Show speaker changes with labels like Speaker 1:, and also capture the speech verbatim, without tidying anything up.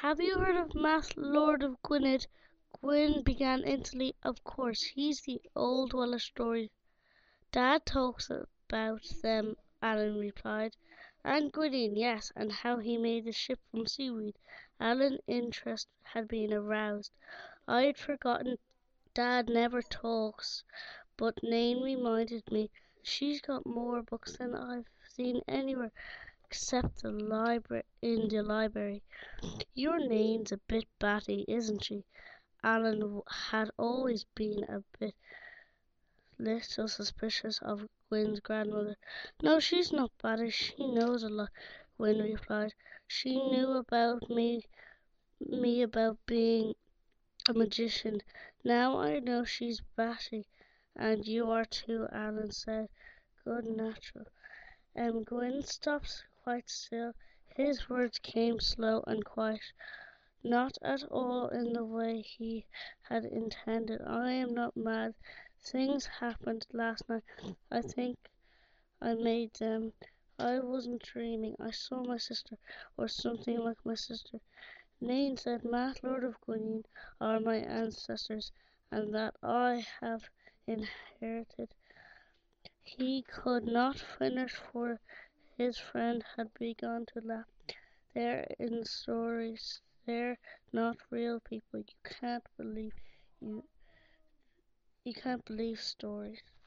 Speaker 1: Have you heard of Math Lord of Gwynedd? Gwyn began instantly. Of course, he's the old Welsh story. Dad talks about them, Alan replied. And Gwydion, yes, and how he made the ship from seaweed. Alan's interest had been aroused. I'd forgotten Dad never talks, but Nain reminded me. She's got more books than I've seen anywhere except the library in the library. Your Nain's a bit batty, isn't she? Alan had always been a bit little suspicious of Gwyn's grandmother. No, she's not batty. She knows a lot, Gwyn replied. She knew about me, me about being a magician. Now I know she's batty, and you are too, Alan said. Good natural. Um, Gwyn stopped quite still. His words came slow and quiet, not at all in the way he had intended. I am not mad. Things happened last night. I think I made them. I wasn't dreaming. I saw my sister, or something like my sister. Nain said Matt, Lord of Gwynedd, are my ancestors, and that I have inherited. He could not finish, for his friend had begun to laugh. They're in stories. They're not real people. You can't believe you. You can't believe stories.